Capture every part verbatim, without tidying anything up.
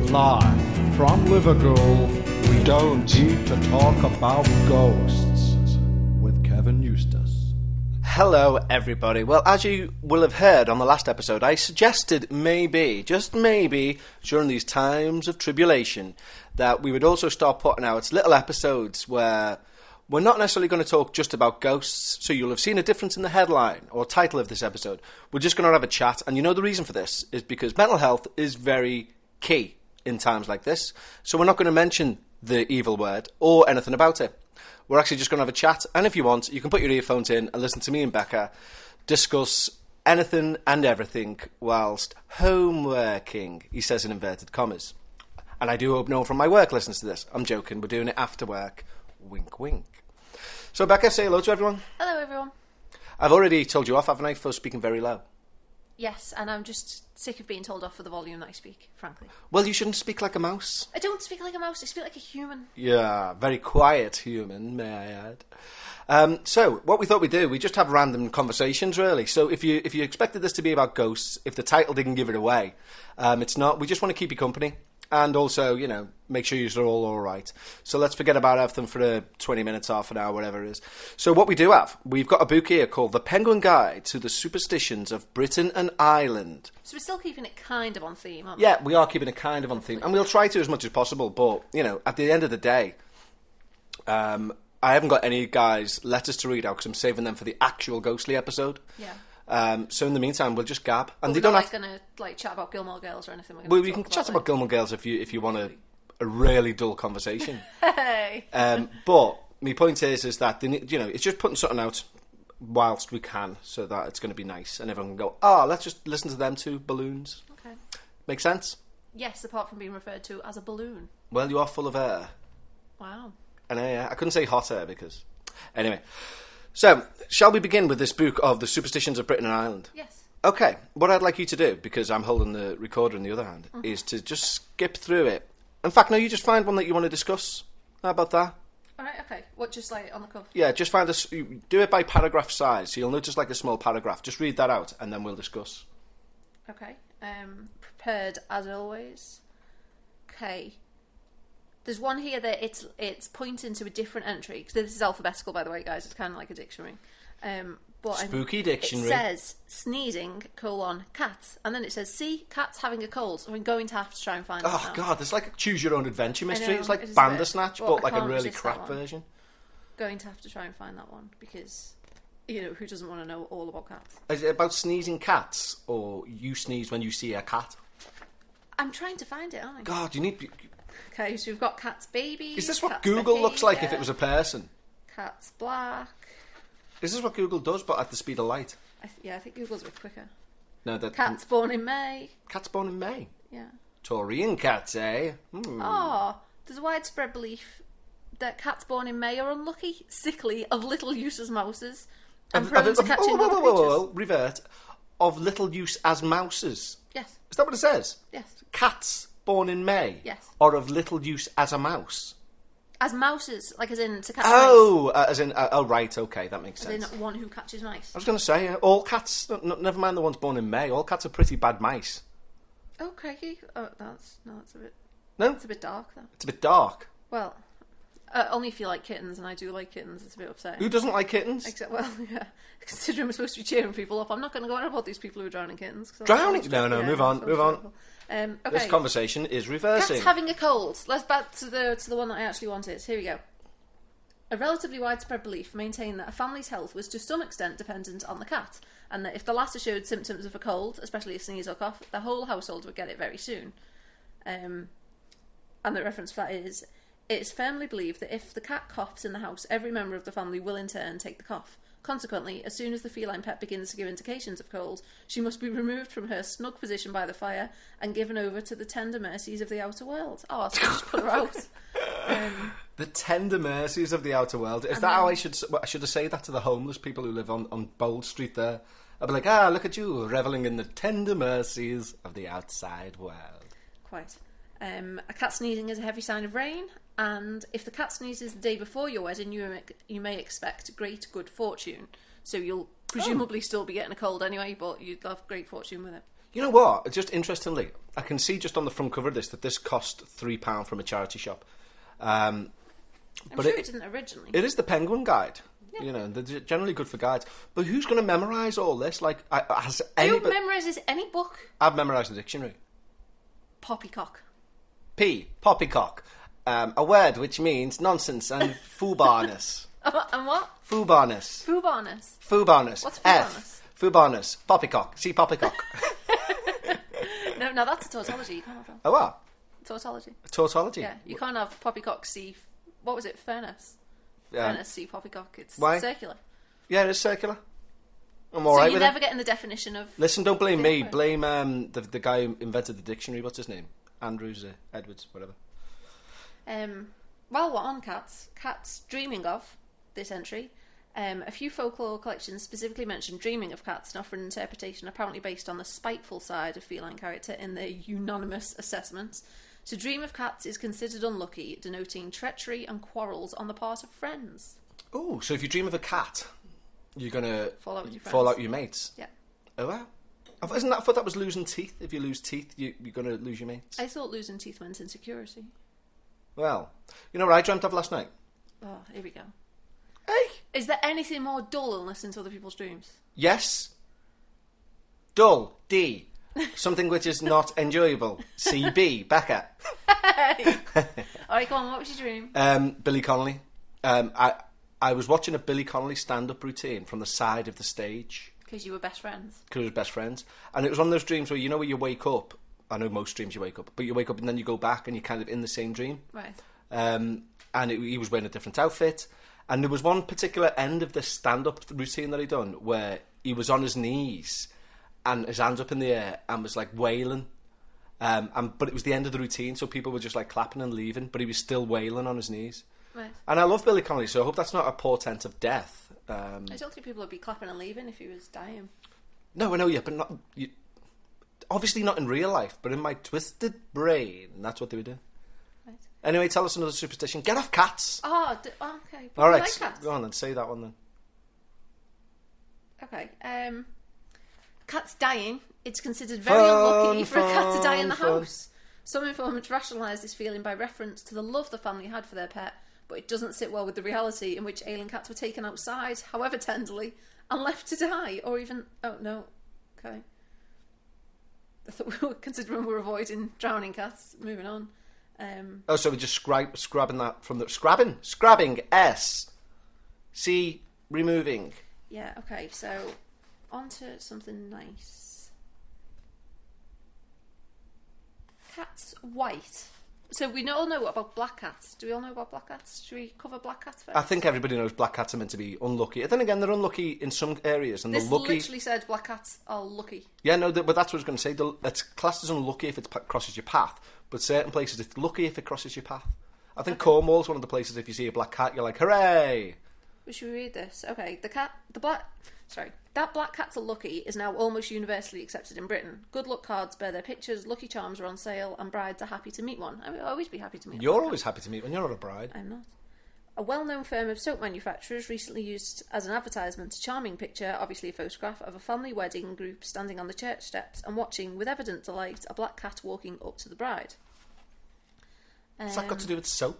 Live from Liverpool, we don't need to talk about ghosts with Kevin Eustace. Hello, everybody. Well, as you will have heard on the last episode, I suggested maybe, just maybe, during these times of tribulation, that we would also start putting out little episodes where we're not necessarily going to talk just about ghosts, so you'll have seen a difference in the headline or title of this episode. We're just going to have a chat, and you know the reason for this is because mental health is very key in times like this, so we're not going to mention the evil word or anything about it. We're actually just going to have a chat, and if you want, you can put your earphones in and listen to me and Becca discuss anything and everything whilst homeworking, he says in inverted commas. And I do hope no one from my work listens to this. I'm joking, we're doing it after work. Wink, wink. So, Becca, say hello to everyone. Hello, everyone. I've already told you off, haven't I, for speaking very low? Yes, and I'm just sick of being told off for the volume that I speak, frankly. Well, you shouldn't speak like a mouse. I don't speak like a mouse, I speak like a human. Yeah, very quiet human, may I add. Um, so, what we thought we'd do, we just have random conversations, really. So, if you if you expected this to be about ghosts, if the title didn't give it away, um, it's not. We just want to keep you company. And also, you know, make sure you're all all right. So let's forget about everything for uh, twenty minutes, half an hour, whatever it is. So what we do have, we've got a book here called The Penguin Guide to the Superstitions of Britain and Ireland. So we're still keeping it kind of on theme, aren't we? Yeah, we are keeping it kind of on theme. And we'll try to as much as possible. But, you know, at the end of the day, um, I haven't got any guys' letters to read out because I'm saving them for the actual ghostly episode. Yeah. Um, so in the meantime, we'll just gab, and but they we're don't not have like, going to like chat about Gilmore Girls or anything. We're well, we we can about chat like... about Gilmore Girls if you if you want a, a really dull conversation. Hey. Um, but my point is, is that they need, you know, it's just putting something out whilst we can, so that it's going to be nice, and everyone can go, ah, oh, let's just listen to them two balloons. Okay. Make sense? Yes, apart from being referred to as a balloon. Well, you are full of air. Wow. And uh, I couldn't say hot air because, anyway. So, shall we begin with this book of the Superstitions of Britain and Ireland? Yes. Okay, what I'd like you to do, because I'm holding the recorder in the other hand, Mm-hmm. is to just skip through it. In fact, no, you just find one that you want to discuss. How about that? Alright, okay. What, just like on the cuff? Yeah, just find us. Do it by paragraph size, so you'll notice like a small paragraph. Just read that out, and then we'll discuss. Okay. Um, prepared as always. Okay. There's one here that it's it's pointing to a different entry, because this is alphabetical, by the way, guys. It's kind of like a dictionary. Um, but Spooky I'm, dictionary. It says sneezing colon cats, and then it says see cats having a cold. So I'm going to have to try and find. Oh that now. God, it's like a choose your own adventure mystery. know, It's like it is a bit, Bandersnatch, but but I like a can't really resist that crap one. version. Going to have to try and find that one because you know who doesn't want to know all about cats. Is it about sneezing cats, or you sneeze when you see a cat? I'm trying to find it, aren't I? God, you need. Okay, so we've got cats babies. Is this what cats Google looks like if behaviour, it was a person? Cats black. Is this what Google does, but at the speed of light? I th- yeah, I think Google's a bit quicker. No, that Cats born in May. Cats born in May. Yeah. Taurian cats, eh? Hmm. Oh, there's a widespread belief that cats born in May are unlucky, sickly, of little use as mouses, and Of- prone of- to of- catching whoa, whoa, other whoa, whoa, creatures. whoa, revert. Of little use as mouses. Yes, Is that what it says? yes, Cats born in May. Yes. Are of little use as a mouse. as mouses, like as in to catch Oh, uh, as in, uh, oh right, okay, that makes mice. As sense. in one who catches mice. I was going to say, uh, all cats, n- n- never mind the ones born in May, all cats are pretty bad mice. Oh, crikey! Oh, that's no, that's a bit. No? It's a bit dark, though. It's a bit dark. Well, uh, only if you like kittens, and I do like kittens. It's a bit upsetting. Who doesn't like kittens? Except, well, yeah. Considering we're supposed to be cheering people up, I'm not going to go on about these people who are drowning kittens. 'Cause that's Drowning? so No, no, yeah, move on, so move on. dreadful. Um, okay. This conversation is reversing. Cats having a cold. Let's back to the to the one that I actually wanted. Here we go. A relatively widespread belief maintained that a family's health was to some extent dependent on the cat, and that if the latter showed symptoms of a cold, especially a sneeze or cough, the whole household would get it very soon. Um, and the reference for that is, it is firmly believed that if the cat coughs in the house, every member of the family will in turn take the cough. Consequently, as soon as the feline pet begins to give indications of cold, she must be removed from her snug position by the fire and given over to the tender mercies of the outer world. Oh, so just put her out. Um, The tender mercies of the outer world. Is that how I should I should have said that to the homeless people who live on, on Bold Street there? I'd be like, ah, look at you, revelling in the tender mercies of the outside world. Quite. Um, a cat sneezing is a heavy sign of rain, and if the cat sneezes the day before your wedding, you may, you may expect great good fortune. So you'll presumably still be getting a cold anyway, but you'll have great fortune with it. You know what? Just interestingly, I can see just on the front cover of this that this cost three pounds from a charity shop. Um, I'm but sure it, it didn't originally. It is the Penguin Guide. Yeah. You know, they're generally good for guides. But who's going to memorise all this? Like, I, has Who anybody... memorises any book? I've memorised the dictionary. Poppycock. P, poppycock. Um, a word which means nonsense and foobarness. And what? Foobarness. Foobarness. Foobarness. What's F. Foobarness. Poppycock. See poppycock. No, no, that's a tautology. You can't have that. Oh, what? Tautology. Tautology? Yeah, you can't have poppycock see... What was it? Furnace. Um, Furnace see poppycock. It's why? circular. Yeah, it is circular. I'm So alright you're with never it. getting the definition of... Listen, don't blame me. Different. Blame um, the the guy who invented the dictionary. What's his name? Andrews, uh, Edwards, whatever. Um, while we're on cats, cats dreaming of this entry. Um, a few folklore collections specifically mention dreaming of cats and offer an interpretation apparently based on the spiteful side of feline character in their unanimous assessments. To dream of cats is considered unlucky, denoting treachery and quarrels on the part of friends. Oh, so if you dream of a cat, you're gonna Fall out with your friends. fall out with your mates. Yeah. Oh wow! I thought- Isn't that I thought that was losing teeth? If you lose teeth, you, you're gonna lose your mates. I thought losing teeth meant insecurity. Well, you know what I dreamt of last night? Oh, here we go. Hey. Is there anything more dull than listening to other people's dreams? Yes. Dull. D. Something which is not enjoyable. C. B. Becca. Alright, go on, what was your dream? Um, Billy Connolly. Um, I I was watching a Billy Connolly stand-up routine from the side of the stage Because you were best friends. because we were best friends, and it was one of those dreams where you know where you wake up. I know most dreams you wake up, but you wake up and then you go back and you're kind of in the same dream. Right. Um, and it, he was wearing a different outfit, and there was one particular end of the stand-up routine that he done where he was on his knees and his hands up in the air and was like wailing. Um, and but it was the end of the routine, so people were just like clapping and leaving, but he was still wailing on his knees. Right. And I love Billy Connolly, so I hope that's not a portent of death. Um, I don't think people would be clapping and leaving if he was dying. no, I know, yeah, but not you, obviously not in real life, but in my twisted brain, that's what they were doing. Right. Anyway, tell us another superstition. Get off cats. Oh, d- oh, okay. But All you right, like cats? go on then, say that one then. Okay. Um, cats dying. It's considered very Fun, unlucky for a cat to die in the fun, fun. house. Some informants rationalise this feeling by reference to the love the family had for their pet, but it doesn't sit well with the reality in which ailing cats were taken outside, however tenderly, and left to die, or even... Oh, no. Okay. I thought we were considering we were avoiding drowning cats. Moving on. Um, Oh, so we're just scrab- scrabbing that from the... Scrabbing? Scrabbing. S. C. Removing. yeah, okay, so on to something nice. Cats white. So we all know about black cats. Do we all know about black cats? Should we cover black cats first? I think everybody knows black cats are meant to be unlucky. Then again, they're unlucky in some areas, and This they're lucky... literally said black cats are lucky. Yeah, no, th- but that's what I was going to say. The- It's classed as unlucky if it p- crosses your path, but certain places it's lucky if it crosses your path. I think Cornwall's one of the places if you see a black cat, you're like, hooray! We should read this. Okay, the cat, the black, sorry, that black cats are lucky is now almost universally accepted in Britain. Good luck cards bear their pictures, lucky charms are on sale, and brides are happy to meet one. I will always be happy to meet. You're one. always happy to meet when you're not a bride. I'm not. A well-known firm of soap manufacturers recently used as an advertisement a charming picture, obviously a photograph, of a family wedding group standing on the church steps and watching, with evident delight, a black cat walking up to the bride. What's that got to do with soap?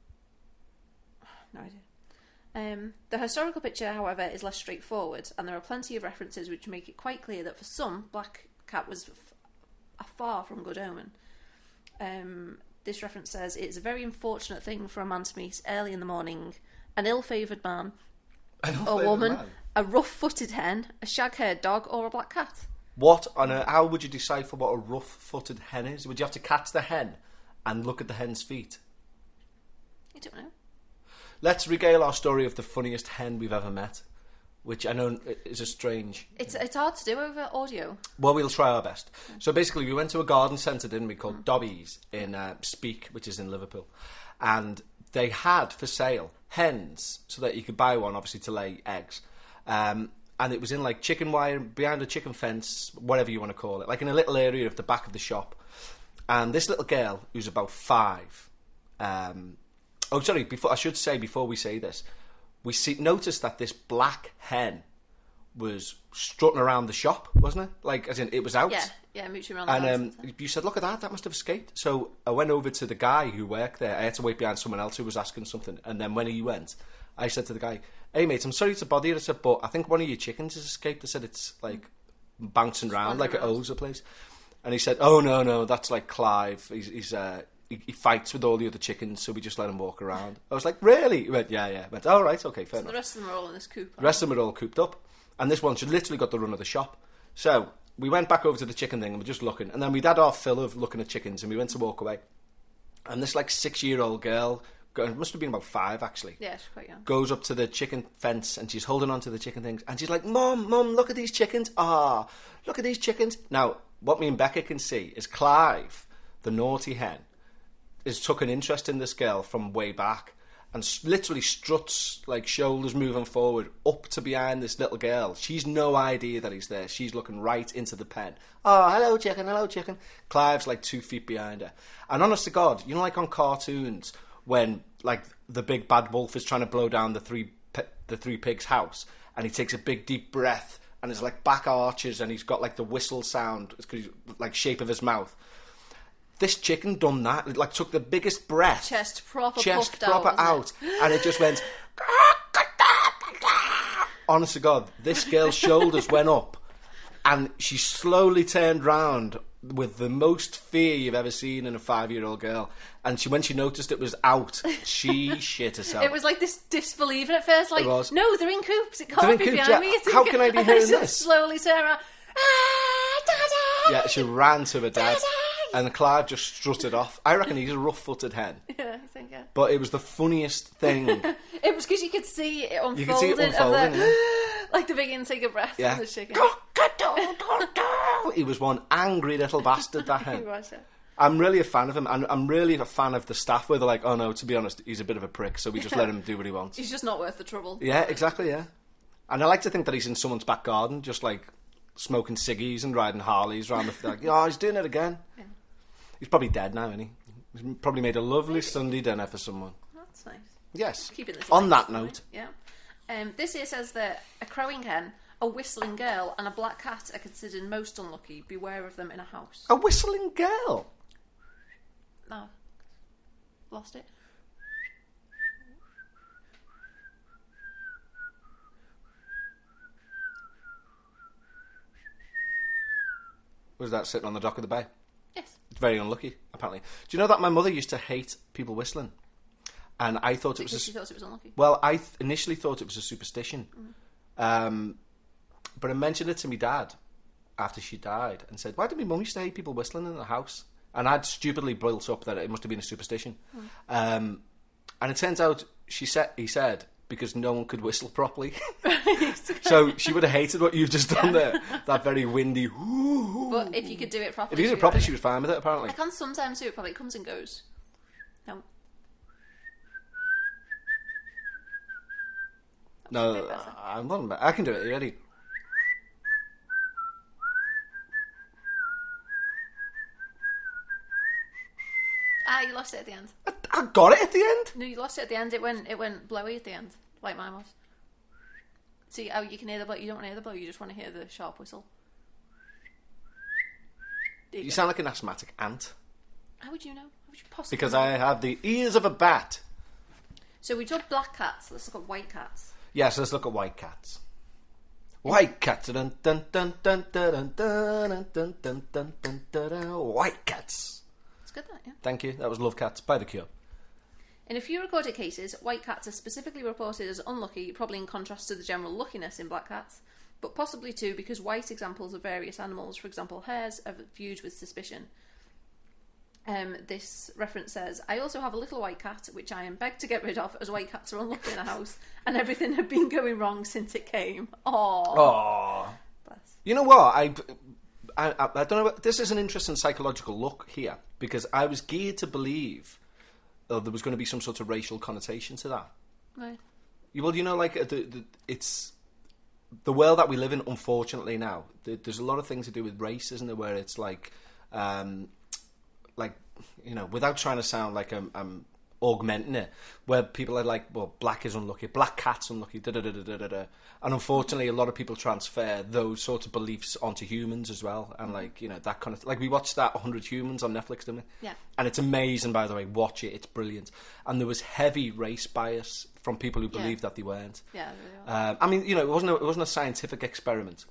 No idea. Um, the historical picture, however, is less straightforward, and there are plenty of references which make it quite clear that for some, black cat was f- a far from good omen. Um, this reference says, it's a very unfortunate thing for a man to meet early in the morning, an ill-favoured man, a woman, Man. a rough-footed hen, a shag-haired dog, or a black cat. What on a, how would you decipher what a rough-footed hen is? Would you have to catch the hen and look at the hen's feet? I don't know. Let's regale our story of the funniest hen we've ever met, which I know is a strange... It's it's hard to do over audio. Well, we'll try our best. So basically, we went to a garden centre, didn't we, called Dobbies in uh, Speke, which is in Liverpool. And they had for sale hens, so that you could buy one, obviously, to lay eggs. Um, and it was in, like, chicken wire, behind a chicken fence, whatever you want to call it, like in a little area of the back of the shop. And this little girl, who's about five... Um, oh, sorry, before I should say, before we say this, we see, noticed that this black hen was strutting around the shop, wasn't it? Like, as in, it was out. Yeah, yeah, mooching around. And the um, you said, look at that, that must have escaped. So I went over to the guy who worked there. I had to wait behind someone else who was asking something. And then when he went, I said to the guy, hey, mate, I'm sorry to bother you. I said, but I think one of your chickens has escaped. I said, it's, like, bouncing around like it owes the place. And he said, oh, no, no, that's, like, Clive. He's... he's uh, He, he fights with all the other chickens, so we just let him walk around. I was like, really? He went, yeah, yeah. I went, all right, okay, fair so enough. The rest of them are all in this coop. The rest of them are all cooped up. And this one, she literally got the run of the shop. So we went back over to the chicken thing and we're just looking. And then we'd had our fill of looking at chickens and we went to walk away. And this, like, six-year-old girl, it must have been about five, actually. Yeah, she's quite young. Goes up to the chicken fence and she's holding on to the chicken things. And she's like, Mum, Mum, look at these chickens. Ah, look at these chickens. Now, what me and Becca can see is Clive, the naughty hen, is took an interest in this girl from way back and s- literally struts, like, shoulders moving forward up to behind this little girl. She's no idea that he's there. She's looking right into the pen. Oh, hello, chicken, hello, chicken. Clive's, like, two feet behind her. And honest to God, you know, like on cartoons, when, like, the big bad wolf is trying to blow down the three pi- the three pigs' house, and he takes a big, deep breath, and his, like, back arches, and he's got, like, the whistle sound, it's like, shape of his mouth. This chicken done that. It, like, took the biggest breath. Chest proper Chest puffed proper out. out. And it just went... Honest to God, this girl's shoulders went up. And she slowly turned round with the most fear you've ever seen in a five-year-old girl. And she, when she noticed it was out, she shit herself. It was like this disbelieving at first. Like, It was. no, they're in coops. It can't They're in be coops, behind yeah. me. It's in How coo-" can I be and hearing then she this? slowly turn around. Ah, Daddy! Yeah, she ran to her dad. Daddy! And Clive just strutted off. I reckon he's a rough-footed hen. Yeah, I think, yeah. But it was the funniest thing. It was because you could see it unfolding. You could see it of unfolding, the, yeah. like the big intake of breath Yeah. from the chicken. He was one angry little bastard, that He hen. was, yeah. I'm really a fan of him, and I'm really a fan of the staff where they're like, oh no, to be honest, he's a bit of a prick, so we just let him do what he wants. He's just not worth the trouble. Yeah, exactly, yeah. And I like to think that he's in someone's back garden, just like smoking ciggies and riding Harleys around the... Like, oh, he's doing it again. Yeah. He's probably dead now, isn't he? He's probably made a lovely Sunday dinner for someone. That's nice. Yes. Keeping this On light, that note... Yeah. Um, this here says that a crowing hen, a whistling girl, and a black cat are considered most unlucky. Beware of them in a house. A whistling girl? No. Lost it. Was that sitting on the dock of the bay? Yes. It's very unlucky, apparently. Do you know that my mother used to hate people whistling? And I thought it was... Because a, she thought it was unlucky. Well, I th- initially thought it was a superstition. Mm. Um, but I mentioned it to my dad after she died and said, why did my mum used to hate people whistling in the house? And I'd stupidly built up that it must have been a superstition. Mm. Um, and it turns out, she said, he said, because no one could whistle properly. So she would have hated what you've just done there. That very windy... But if you could do it properly... If you did it properly, she was fine with it, apparently. I can sometimes do it properly. It comes and goes. No. No, I'm not... I can do it. Are you ready? Ah, you lost it at the end. I, I got it at the end. No, you lost it at the end. It went it went blowy at the end, like mine was. See how you can hear the blow? You don't want to hear the blow. You just want to hear the sharp whistle. There You go. sound like an asthmatic ant. How would you know? How would you possibly? Because know? I have the ears of a bat. So we took black cats. Let's look at white cats. Yes, let's look at white cats. White cats. Dun, dun, dun, dun, dun, dun, dun, dun, dun, dun, dun, dun, dun. White cats. It's good, that, yeah. Thank you. That was Love Cats by The Cure. In a few recorded cases, white cats are specifically reported as unlucky, probably in contrast to the general luckiness in black cats, but possibly too because white examples of various animals, for example hares, are viewed with suspicion. Um, this reference says, I also have a little white cat, which I am begged to get rid of, as white cats are unlucky in the house, and everything had been going wrong since it came. Aww. Aww. Bless. You know what? I, I, I, I don't know. This is an interesting psychological look here, because I was geared to believe uh, there was going to be some sort of racial connotation to that. Right. You- Well, you know, like, uh, the, the, it's... The world that we live in, unfortunately, now, the, there's a lot of things to do with race, isn't there, where it's like... Um, like, you know, without trying to sound like I'm, I'm augmenting it, where people are like, well, black is unlucky, black cat's unlucky, da da da da da da. And unfortunately, a lot of people transfer those sorts of beliefs onto humans as well, and like, you know, that kind of like we watched that one hundred Humans on Netflix, didn't we? Yeah. And it's amazing, by the way. Watch it; it's brilliant. And there was heavy race bias from people who believed yeah. that they weren't. Yeah. Really um, I mean, you know, it wasn't a, it wasn't a scientific experiment.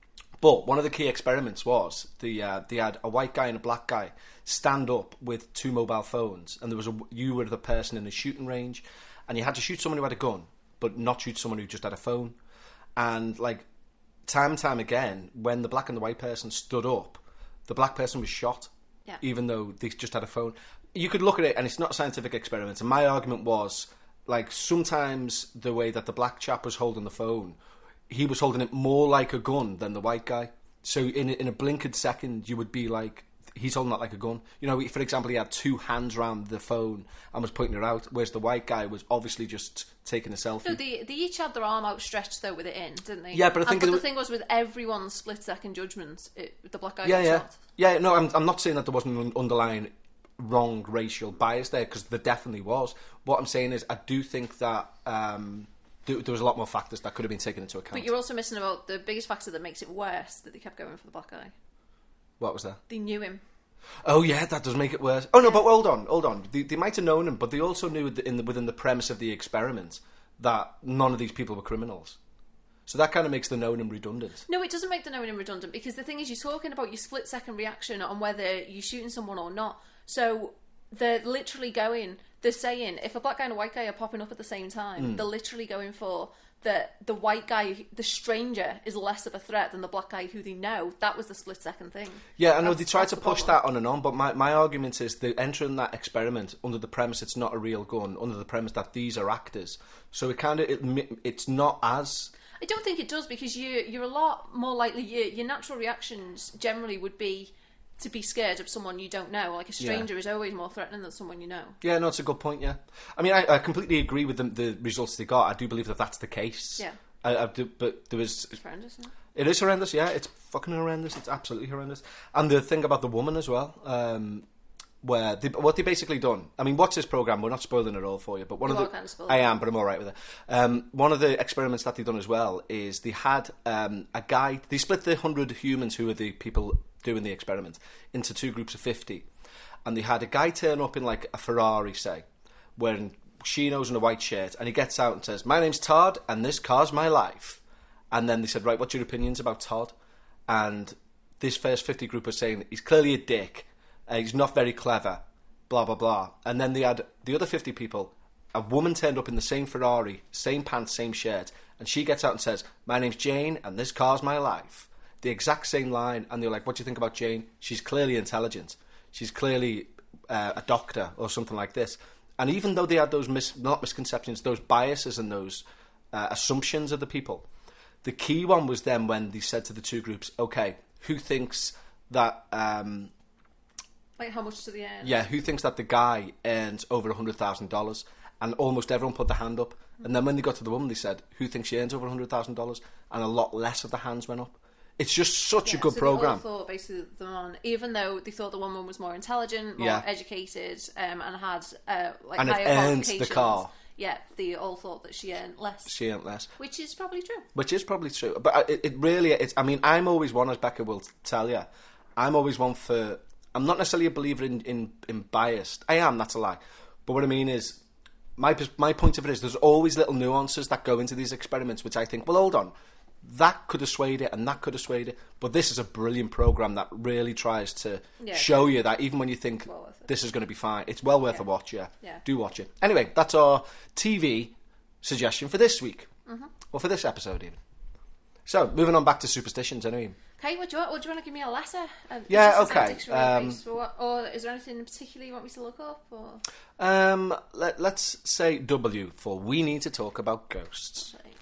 But one of the key experiments was the uh, they had a white guy and a black guy stand up with two mobile phones, and there was a you were the person in the shooting range, and you had to shoot someone who had a gun, but not shoot someone who just had a phone. And like time and time again, when the black and the white person stood up, the black person was shot, yeah. even though they just had a phone. You could look at it, and it's not a scientific experiment. And my argument was, like, sometimes the way that the black chap was holding the phone, he was holding it more like a gun than the white guy. So in a, in a blinkered second, you would be like, he's holding that like a gun. You know, for example, he had two hands around the phone and was pointing it out, whereas the white guy was obviously just taking a selfie. No, they, they each had their arm outstretched, though, with it in, didn't they? Yeah, but I think... And, but it the thing was, with everyone's split-second judgment, it, the black guy yeah, got yeah. shot. Yeah, no, I'm, I'm not saying that there wasn't an underlying wrong racial bias there, because there definitely was. What I'm saying is, I do think that... Um, there, there was a lot more factors that could have been taken into account. But you're also missing about the biggest factor that makes it worse, that they kept going for the black guy. What was that? They knew him. Oh yeah, that does make it worse. Oh no, but hold on, hold on. They, they might have known him, but they also knew in the, within the premise of the experiment that none of these people were criminals. So that kind of makes the known him redundant. No, it doesn't make the known him redundant, because the thing is, you're talking about your split-second reaction on whether you're shooting someone or not. So they're literally going, they're saying, if a black guy and a white guy are popping up at the same time, mm. they're literally going for that the white guy, the stranger, is less of a threat than the black guy who they know. That was the split-second thing. Yeah, I know they tried to the push problem. that on and on, but my, my argument is they're entering that experiment under the premise it's not a real gun, under the premise that these are actors. So it kind of it, it's not as... I don't think it does, because you, you're a lot more likely... Your, your natural reactions generally would be to be scared of someone you don't know. Like, a stranger yeah. is always more threatening than someone you know. Yeah, no, it's a good point, yeah. I mean, I, I completely agree with the, the results they got. I do believe that that's the case. Yeah. I, I do, but there was... It's horrendous, isn't it? It is horrendous, yeah. It's fucking horrendous. It's absolutely horrendous. And the thing about the woman as well, um, where they, what they basically done... I mean, watch this programme. We're not spoiling it all for you, but one you of the... Kind of I am, but I'm all right with it. Um, one of the experiments that they've done as well is they had um, a guy... They split the one hundred humans who are the people... doing the experiment into two groups of fifty, and they had a guy turn up in like a Ferrari, say, wearing chinos and a white shirt, and he gets out and says, "My name's Todd and this car's my life." And then they said, "Right, what's your opinions about Todd?" And this first fifty group was saying he's clearly a dick, uh, he's not very clever, blah blah blah. And then they had the other fifty people. A woman turned up in the same Ferrari, same pants, same shirt, and she gets out and says, "My name's Jane and this car's my life." The exact same line, and they're like, "What do you think about Jane? She's clearly intelligent. She's clearly uh, a doctor," or something like this. And even though they had those mis- not misconceptions, those biases and those uh, assumptions of the people, the key one was then when they said to the two groups, "Okay, who thinks that?" Um, like how much do they earn? Yeah, who thinks that the guy earns over a hundred thousand dollars? And almost everyone put their hand up. Mm-hmm. And then when they got to the woman, they said, "Who thinks she earns over a hundred thousand dollars?" And a lot less of the hands went up. It's just such yeah, a good so program. They all thought basically them on, even though they thought the woman was more intelligent, more yeah. educated, um, and had uh, like and higher it earned qualifications. the car. Yeah, they all thought that she earned less. She earned less, which is probably true. Which is probably true, but it, it really, it's. I mean, I'm always one, as Becca will tell you, I'm always one for. I'm not necessarily a believer in in, in biased. I am. That's a lie. But what I mean is, my my point of it is, there's always little nuances that go into these experiments, which I think, well, hold on. That could have swayed it, and that could have swayed it. But this is a brilliant program that really tries to yeah, show you that even when you think well this is going to be fine, it's well worth yeah. a watch. Yeah. yeah, do watch it. Anyway, that's our T V suggestion for this week, mm-hmm. or for this episode even. So, moving on back to superstitions. Anyway. Okay, what do you want? What, do you want to give me a letter? Um, yeah, okay. Um, what, or is there anything in particular you want me to look up? Or um, let, let's say W for we need to talk about ghosts. Okay.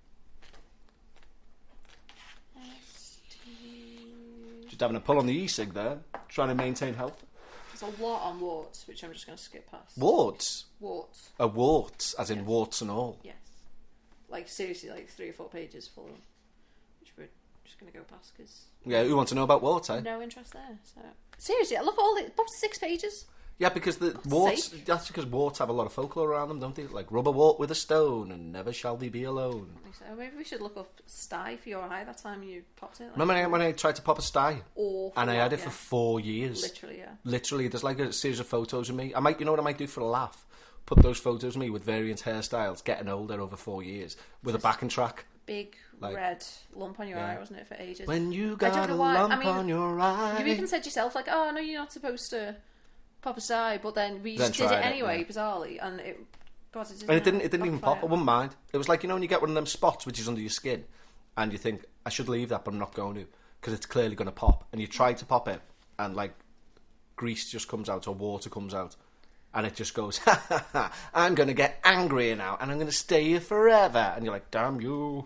Just having a pull on the e-cig there, trying to maintain health. There's a lot on warts, which I'm just going to skip past. Warts? Warts. A warts, as in yes. warts and all? Yes. Like, seriously, like three or four pages full of, which we're just going to go past, because... Yeah, who wants to know about warts, eh? No interest there, so... Seriously, I look at all the... About six pages. Yeah, because the warts, that's because warts have a lot of folklore around them, don't they? Like, rub a wart with a stone and never shall thee be alone. So maybe we should look up sty for your eye that time you popped it. Like, Remember when I, when I tried to pop a sty? Awful, and I had it yeah. for four years. Literally, yeah. Literally, there's like a series of photos of me. I might, you know what I might do for a laugh? Put those photos of me with variant hairstyles, getting older over four years, with a backing track. Big Like, red lump on your yeah. eye, wasn't it, for ages? When you I got don't a know why. lump I mean, on your eye. You even said yourself, like, oh, no, you're not supposed to pop a sty, but then we Then just did it tried it, anyway, yeah. bizarrely, and it... God, it didn't, And it didn't, it didn't even pop. I backfire. wouldn't mind. It was like, you know, when you get one of them spots which is under your skin, and you think, I should leave that, but I'm not going to, because it's clearly going to pop. And you try to pop it, and like, grease just comes out, or water comes out, and it just goes, ha ha ha, I'm going to get angrier now, and I'm going to stay here forever. And you're like, damn you.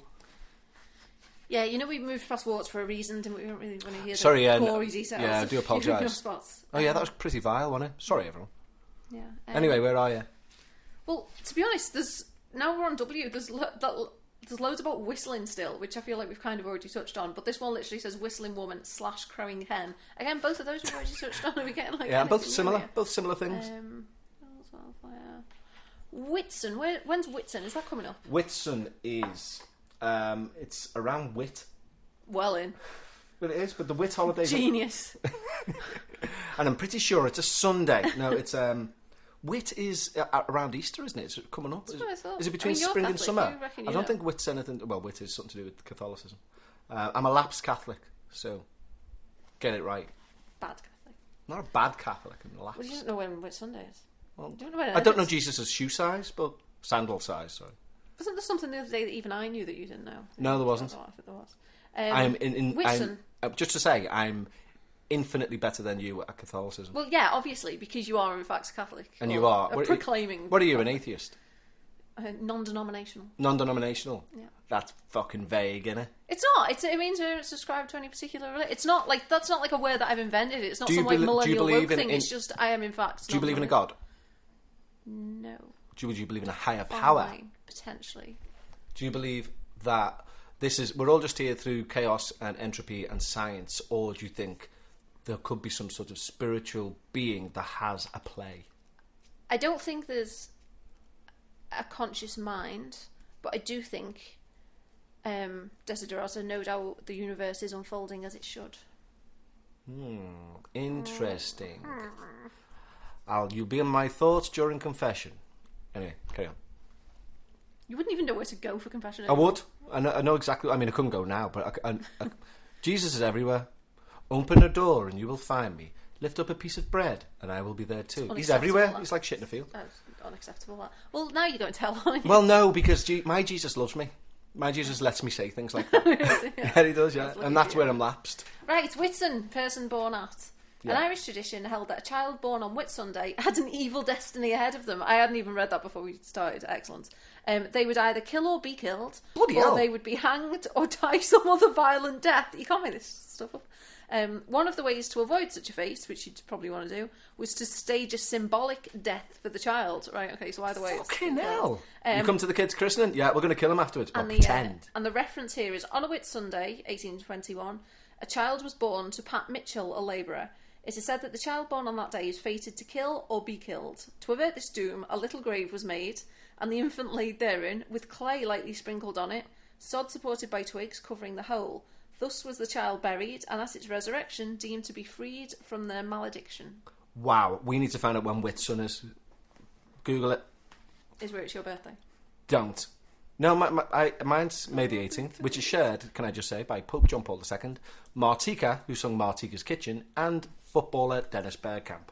Yeah, you know, we moved past warts for a reason, didn't we? We don't really want to hear Sorry, the yeah, gory no- details. yeah, I of do your apologise. spots. Oh yeah, Um, that was pretty vile, wasn't it? Sorry, everyone. Yeah. Um, Anyway, where are you? Well, to be honest, there's now we're on W. There's lo- that, there's loads about whistling still, which I feel like we've kind of already touched on. But this one literally says whistling woman slash crowing hen. Again, both of those we've already touched on. Are we getting like Yeah, both anything new similar. here? Both similar things. Um, wildfire. Whitsun. Where, when's Whitsun? Is that coming up? Whitsun is, um, it's around Whit. Well in. But it is, but the Whit holidays. Genius. And I'm pretty sure it's a Sunday. No, it's um, Whit is uh, around Easter, isn't it? It's coming up. That's Is, what I thought. is it between I mean, you're spring and Catholic, summer? you reckon I you don't know. think Whit's anything. Well, Whit is something to do with Catholicism. Uh, I'm a lapsed Catholic, so get it right. Bad Catholic. Not a bad Catholic. I'm a lapsed. Well, you don't know when Whit Sunday is. Well, Do you know when it I don't know is? Jesus' shoe size, but sandal size. Sorry. Wasn't there something the other day that even I knew that you didn't know? No, there wasn't. I don't know if there was. Um, I'm in. in Whitsun. I'm, uh, just to say, I'm infinitely better than you at Catholicism. Well, yeah, obviously, because you are in fact Catholic. And or you are. a What- proclaiming. What are you, an atheist? Uh, non-denominational. Non-denominational? Yeah. That's fucking vague, innit? It's not. It's, it means you're subscribed to any particular religion. It's not like that's not like a word that I've invented. It's not Do you some like bel- do you millennial believe woke in- thing. in- It's just I am in fact. Do you believe in a non-religious. God? No. Do you, do you believe in a higher power? Fine, potentially. Do you believe that this is we're all just here through chaos and entropy and science, or do you think there could be some sort of spiritual being that has a play? I don't think there's a conscious mind, but I do think, um, Desiderata, no doubt the universe is unfolding as it should. Hmm, interesting. I'll you'll be in my thoughts during confession. Anyway, carry on. You wouldn't even know where to go for confession. I would. I know, I know exactly. I mean, I couldn't go now, but I, I, I, Jesus is everywhere. Open a door and you will find me. Lift up a piece of bread and I will be there too. He's unacceptable, everywhere. that. He's like shit in a field. That's unacceptable. That. Well, now you're going to tell, aren't you? Well, no, because Je- my Jesus loves me. My Jesus lets me say things like that. Yeah, he does, yeah. That's And lucky that's for where you. I'm lapsed. Right, Whitsun, person born at. Yeah. An Irish tradition held that a child born on Whitsunday had an evil destiny ahead of them. I hadn't even read that before we started. Excellent. Um, they would either kill or be killed, Bloody or hell. they would be hanged or die some other violent death. You can't make this stuff up. Um, one of the ways to avoid such a fate, which you'd probably want to do, was to stage a symbolic death for the child. Right, okay, so either way... it's Fucking killed. hell. Um, you come to the kids' christening? Yeah, we're going to kill him afterwards. But And the, uh, pretend. and the reference here is, on a Whitsunday, eighteen twenty-one, a child was born to Pat Mitchell, a labourer. It is said that the child born on that day is fated to kill or be killed. To avert this doom, a little grave was made, and the infant laid therein, with clay lightly sprinkled on it, sod supported by twigs covering the hole. Thus was the child buried, and at its resurrection deemed to be freed from their malediction. Wow, we need to find out when Whitsun is. Google it. Is where it's your birthday. Don't. No, my, my, I, mine's May the eighteenth, which is shared, can I just say, by Pope John Paul the Second, Martika, who sung Martika's Kitchen, and footballer Dennis Bergkamp.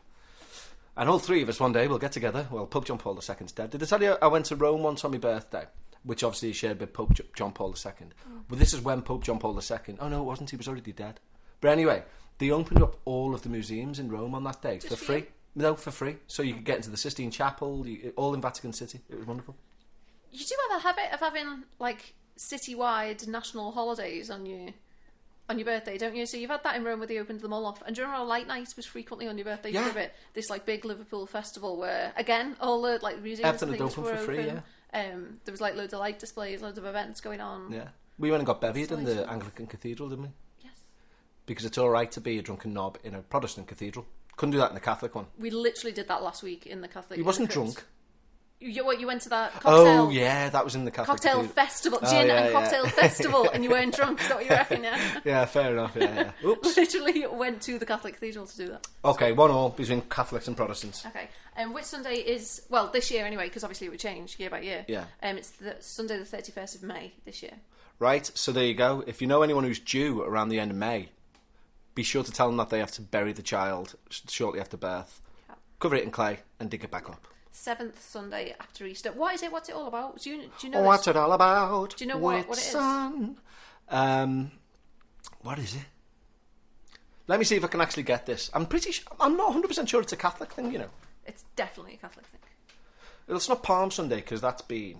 And all three of us one day will get together. Well, Pope John Paul the Second's dead. Did I tell you I went to Rome once on my birthday? Which obviously is shared with Pope J- John Paul the Second. Mm. But this is when Pope John Paul the Second... Oh, no, it wasn't. He was already dead. But anyway, they opened up all of the museums in Rome on that day Just for for free. you? No, for free. So you could get into the Sistine Chapel, you, all in Vatican City. It was wonderful. You do have a habit of having, like, citywide national holidays on your on your birthday, don't you? So you've had that in Rome where they opened them all off. And do you remember how Light Night was frequently on your birthday Yeah. for a bit? This, like, big Liverpool festival where, again, all the, like, museums Everything and had things opened were for free, open. Um, there was, like, loads of light displays, loads of events going on. Yeah. We went and got bevied in the Installation. Anglican Cathedral, didn't we? Yes. Because it's all right to be a drunken knob in a Protestant cathedral. Couldn't do that in the Catholic one. We literally did that last week in the Catholic. He wasn't in the crypt. drunk. You, what, you went to that cocktail... Oh, yeah, that was in the Catholic Cocktail cathedral. festival, Oh, gin yeah, and yeah. cocktail festival, and you weren't drunk. Is that what you reckon? Yeah. Yeah, fair enough. Yeah, yeah. Oops. Literally went to the Catholic cathedral to do that. Okay, one all between Catholics and Protestants. Okay, and um, which Sunday is well this year anyway? Because obviously it would change year by year. Yeah. Um, it's the Sunday the thirty first of May this year. Right. So there you go. If you know anyone who's due around the end of May, be sure to tell them that they have to bury the child shortly after birth, Yeah. cover it in clay, and dig it back up. Seventh Sunday after Easter. What is it? What's it all about? Do you do you know? Oh, this? what's it all about? Do you know what- what it is? Whitsun? Um, what is it? Let me see if I can actually get this. I'm pretty. Sh- I'm not one hundred percent sure it's a Catholic thing. You know, It's definitely a Catholic thing. it's not Palm Sunday because that's been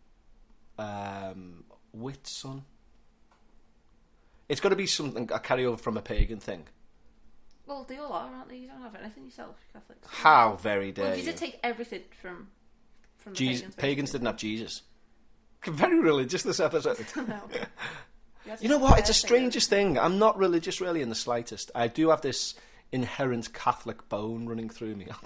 um, Whitsun. It's got to be something a carryover from a pagan thing. Well, they all are, aren't they? You don't have anything yourself, you Catholics. How very dare Well, you you? did take everything from from the Jesus, pagans. pagans didn't have Jesus. Very religious this episode. No. had You know to what? It's the say strangest thing. I'm not religious really in the slightest. I do have this inherent Catholic bone running through me.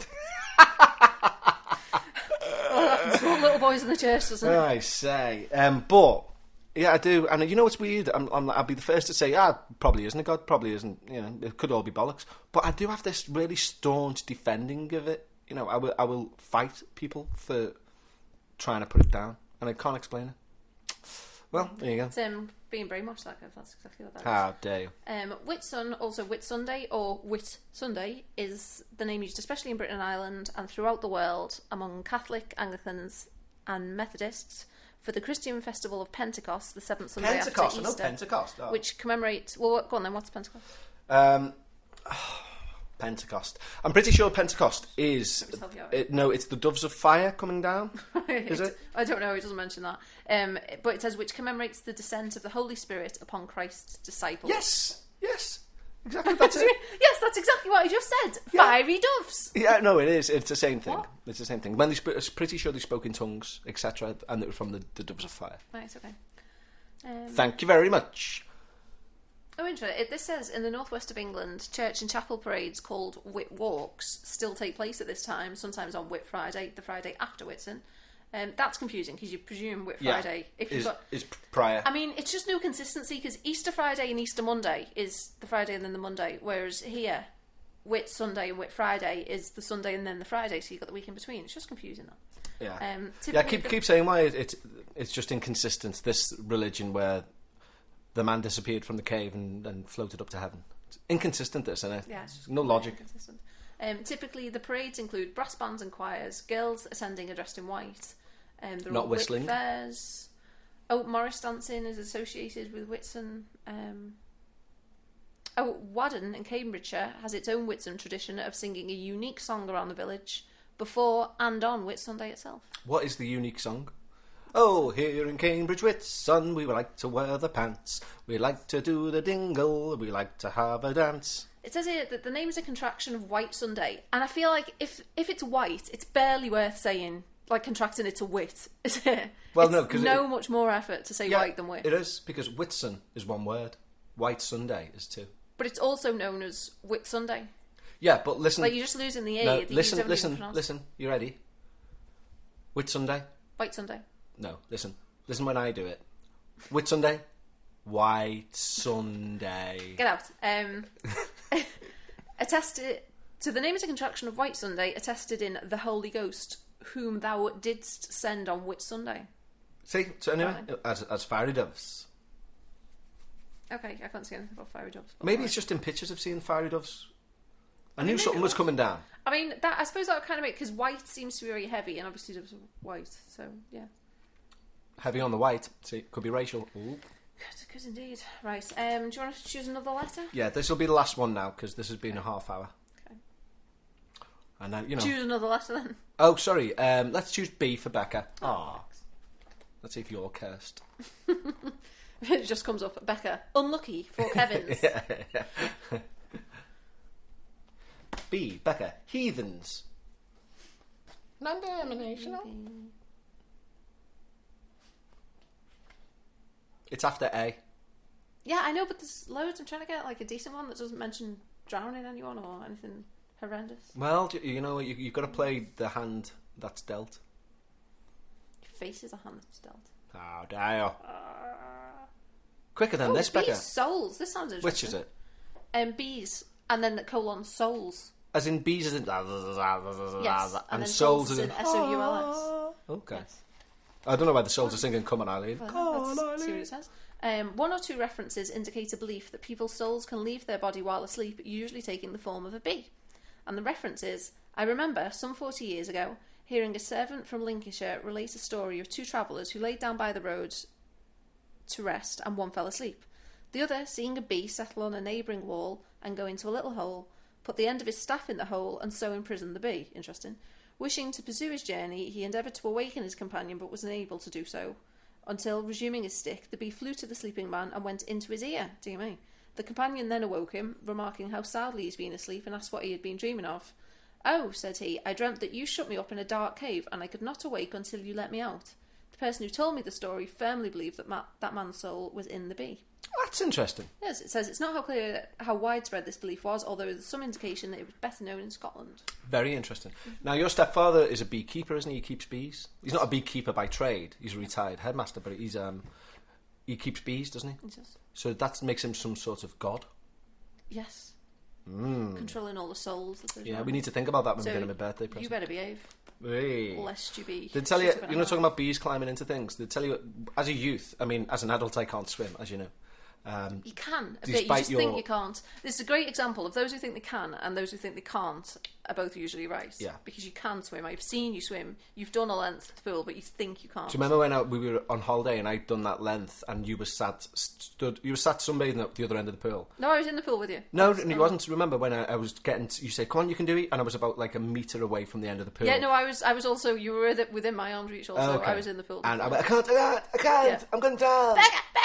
that. Well, that happens to all little boys in the church, doesn't it? I say. Um, but, yeah, I do. And you know what's weird? I'm, I'm, I'll be the first to say, ah, probably isn't a God, probably isn't. You know, it could all be bollocks. But I do have this really staunch defending of it. You know, I will, I will fight people for trying to put it down. And I can't explain it. Well, there you go. It's um, being brainwashed, that guy. That's exactly what that is. How dare you. Um, Whitsun, also Whit Sunday or Whit Sunday, is the name used especially in Britain and Ireland and throughout the world among Catholic, Anglicans, and Methodists for the Christian festival of Pentecost, the seventh Sunday Pentecost, I after know Easter, Pentecost. Oh. which commemorates. Well, go on then. What's Pentecost? Um, Pentecost. I'm pretty sure Pentecost is. Let me help you out. It, no, it's the doves of fire coming down. Is it? I don't know. It doesn't mention that. Um, but it says which commemorates the descent of the Holy Spirit upon Christ's disciples. Yes, yes, exactly. That's it. Yes, that's exactly what I just said. Yeah. Fiery doves. Yeah, no, it is. It's the same thing. What? It's the same thing. When they sp- I'm pretty sure they spoke in tongues, et cetera, and it was from the, the doves of fire. Right. Okay. Um, Thank you very much. Oh, interesting. It, this says in the northwest of England, church and chapel parades called Whit Walks still take place at this time, sometimes on Whit Friday, the Friday after Whitsun. Um, that's confusing because you presume Whit Yeah, Friday. If you've is got, is prior. I mean, it's just no consistency because Easter Friday and Easter Monday is the Friday and then the Monday, whereas here, Whit Sunday and Whit Friday is the Sunday and then the Friday, so you've got the week in between. It's just confusing, that. Yeah, Um, yeah. typically Keep the- keep saying why it, it's it's just inconsistent. This religion where the man disappeared from the cave and, and floated up to heaven. It's inconsistent, this, isn't it? Yeah, it's just No very logic. inconsistent. Um, typically, the parades include brass bands and choirs, girls attending are dressed in white. Um, there are Not Whit whistling. fairs. Oh, Morris dancing is associated with Whitsun. Um, oh, Wadden in Cambridgeshire has its own Whitsun tradition of singing a unique song around the village before and on Whitsunday itself. What is the unique song? Oh, here in Cambridge, Whitsun, we like to wear the pants. We like to do the dingle. We like to have a dance. It says here that the name is a contraction of White Sunday, and I feel like if if it's white, it's barely worth saying, like contracting it to wit, is it? Well, it's no, 'cause no it- much more effort to say white than wit. It is, because Whitsun is one word. White Sunday is two. But it's also known as Whit Sunday. Yeah, but listen. Like you're just losing the A. no, that you listen, don't even listen, pronounce. listen. You ready? Whit Sunday? White Sunday. No, listen. Listen when I do it. Whit Sunday? White Sunday. Get out. Um, attested to the name is a contraction of White Sunday, attested in the Holy Ghost, whom thou didst send on Whit Sunday. See? So anyway, Right. as, as fiery doves. Okay, I can't see anything about fiery doves. but Maybe alright. it's just in pictures of seeing fiery doves. I, I knew mean, maybe something it was was. coming down. I mean, that I suppose that would kind of make because white seems to be very heavy, and obviously doves are white. So yeah, Heavy on the white. See, could be racial. Ooh. good, good indeed. Right. Um, do you want to choose another letter? Yeah, this will be the last one now because this has been a half hour. Okay. And uh, you know. Choose another letter then. Oh, sorry. Um, let's choose B for Becca. Ah. Let's see if you're cursed. It just comes up. Becca, unlucky for Kevin's. Yeah. B, Becca, heathens. Non-denominational. It's after A. Yeah, I know, but there's loads. I'm trying to get like a decent one that doesn't mention drowning anyone or anything Horrendous. Well, you, you know, you, you've got to play the hand that's dealt. Your face is a hand that's dealt. Oh, dare. Uh... Quicker than oh, this, Becca. Bees, souls. This sounds interesting. Which is it? Um, bees, and then the colon souls. As in bees, as in Yes, and, and then souls, souls as in S O U L S. Okay. Yes. I don't know why the souls are singing "Come on, Eileen." Well, Come on, let's Eileen. see what it says. Um, one or two references indicate a belief that people's souls can leave their body while asleep, usually taking the form of a bee. And the reference is, I remember, some forty years ago, hearing a servant from Lincolnshire relate a story of two travellers who laid down by the road to rest, and one fell asleep. The other, seeing a bee settle on a neighbouring wall and go into a little hole, put the end of his staff in the hole and so imprisoned the bee. Interesting. Wishing to pursue his journey, he endeavoured to awaken his companion but was unable to do so. Until, resuming his stick, the bee flew to the sleeping man and went into his ear. Dear me. The companion then awoke him, remarking how soundly he's been asleep, and asked what he had been dreaming of. Oh, said he, I dreamt that you shut me up in a dark cave, and I could not awake until you let me out. The person who told me the story firmly believed that ma- that man's soul was in the bee. That's interesting. Yes, it says it's not how clear how widespread this belief was, although there's some indication that it was better known in Scotland. Very interesting. Now, your stepfather is a beekeeper, isn't he? He keeps bees. He's not a beekeeper by trade. He's a retired headmaster, but he's um he keeps bees, doesn't he? He does. So that makes him some sort of god. Yes. Mm. Controlling all the souls. That Yeah, we need to think about that when so we get him a birthday present. You better behave. Hey. Lest you be. They tell you, shit you know, talking about bees climbing into things. They tell you, as a youth, I mean, as an adult, I can't swim, as you know. Um, you can, a bit. You despite just your- think you can't. This is a great example of those who think they can and those who think they can't are both usually right. Yeah. Because you can swim. I've seen you swim. You've done a length to the pool, but you think you can't. Do you remember when I, we were on holiday and I'd done that length and you were sat stood you were sat sunbathing at the other end of the pool? No, I was in the pool with you. No, That's- and you wasn't. Remember when I, I was getting? To, you said, "Come on, you can do it," and I was about like a metre away from the end of the pool. Yeah, no, I was. I was also. You were with- within my arm's reach. Also, Oh, okay. I was in the pool. and I went, "I can't, I can't, I can't, Yeah. I'm going down." Back, back,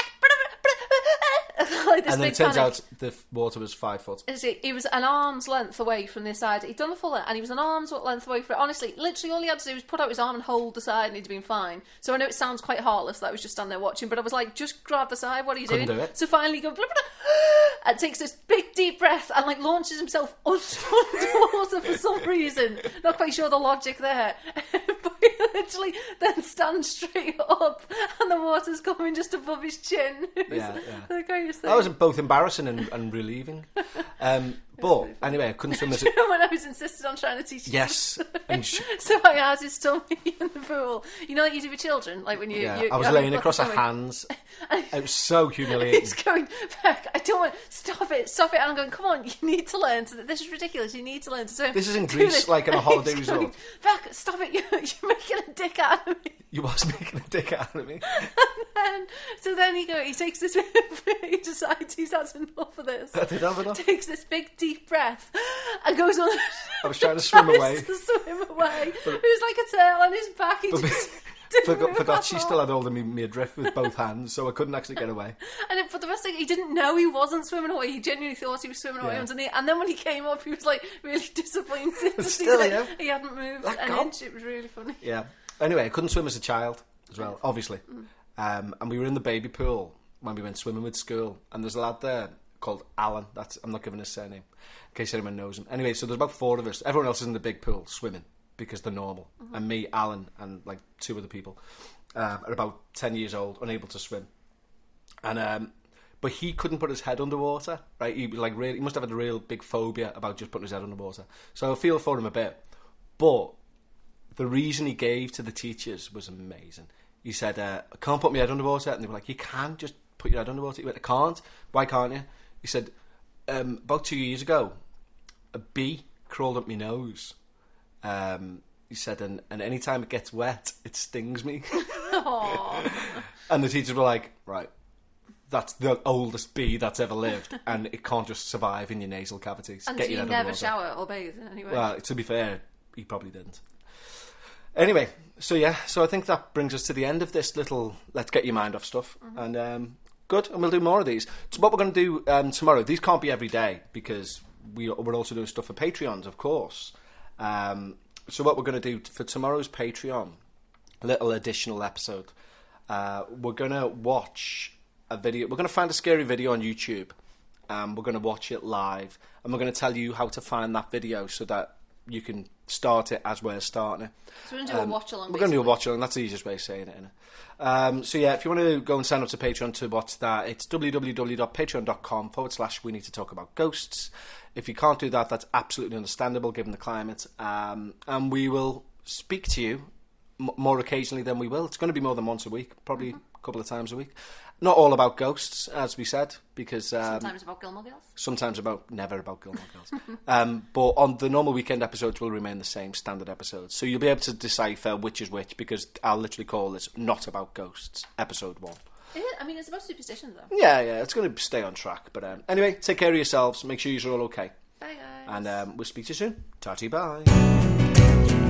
like this And then big it turns panic. out the f- water was five foot. Is it- He was an arm's length away from this side. He'd done the full length, and he was an arm's length away from it. Honestly, literally all he had to do was put out his arm and hold the side, and he'd been fine. So I know it sounds quite heartless that I was just standing there watching, but I was like, just grab the side. What are you Couldn't doing? do it. So finally, he goes, blah, blah, blah, and takes this big deep breath and like launches himself underwater for some reason. Not quite sure the logic there, but he literally then stands straight up, and the water's coming just above his chin. It was Yeah, yeah. the greatest thing. That was both embarrassing and, and relieving. Um, but anyway, I couldn't swim as a... when I was insisted on trying to teach you. Yes. And sh- So I had his tummy in the pool. You know, like you do with children, like when you. yeah, you I was you laying have across her stomach. hands. It was so humiliating. He's going back. I don't want. Stop it! Stop it! And I'm going. Come on! You need to learn. To, this is ridiculous. You need to learn to swim. This is in Do Greece, this. like in a And holiday he's going, resort. Back! Stop it! You're, you're making a dick out of me. You was making a dick out of me. And so then he go. He takes this. He decides he's had enough of this. I did have enough. Takes this big deep breath and goes on. I was trying to swim tries away. To swim away. It was like a tail on his back. He But- just didn't Forgot, move forgot at she all. still had hold of me, me adrift with both hands, so I couldn't actually get away. And it, but the best thing, he didn't know he wasn't swimming away. He genuinely thought he was swimming away Yeah. underneath. And then when he came up, he was like really disappointed to see Still, that yeah. he hadn't moved That an gone. inch. It was really funny. Yeah. Anyway, I couldn't swim as a child as well, obviously. Um, and we were in the baby pool when we went swimming with school, and there's a lad there called Alan. That's I'm not giving his surname in case anyone knows him. Anyway, so there's about four of us. Everyone else is in the big pool swimming because they're normal, and me, Alan, and like two other people um, are about ten years old, unable to swim, and um, but he couldn't put his head underwater. Right, he was like really, he must have had a real big phobia about just putting his head underwater. So I feel for him a bit, but the reason he gave to the teachers was amazing. He said, uh, I can't put my head underwater. And they were like, you can just put your head underwater. He went, I can't. Why can't you? He said, um, about two years ago, a bee crawled up my nose. Um, he said, and, and any time it gets wet, it stings me. Aww. And the teachers were like, right, that's the oldest bee that's ever lived, and it can't just survive in your nasal cavities. And Get do your you head never underwater. shower or bathe in any way? Well, to be fair, he probably didn't. Anyway, so yeah, so I think that brings us to the end of this little let's get your mind off stuff. Mm-hmm. And um, good, and we'll do more of these. So what we're going to do um, tomorrow, these can't be every day because we, we're also doing stuff for Patreons, of course. Um, so what we're going to do for tomorrow's Patreon, a little additional episode, uh, we're going to watch a video, we're going to find a scary video on YouTube, and we're going to watch it live, and we're going to tell you how to find that video so that you can start it as we're starting it. So we're going to do um, a watch along. We're going to do a watch along. That's the easiest way of saying it, isn't it? Um, so yeah, if you want to go and sign up to Patreon to watch that, it's www.patreon.com forward slash we need to talk about ghosts. If you can't do that, that's absolutely understandable given the climate. Um, and we will speak to you m- more occasionally than we will. It's going to be more than once a week, probably mm-hmm. a couple of times a week. Not all about ghosts, as we said, because... Um, sometimes about Gilmore Girls. Sometimes about... Never about Gilmore Girls. um, but on the normal weekend episodes will remain the same, standard episodes. So you'll be able to decipher which is which, because I'll literally call this Not About Ghosts, episode one. Is it? I mean, it's about superstitions, though. Yeah, yeah, it's going to stay on track. But um, anyway, take care of yourselves. Make sure you're all okay. Bye, guys. And um, we'll speak to you soon. Ta-ta, bye.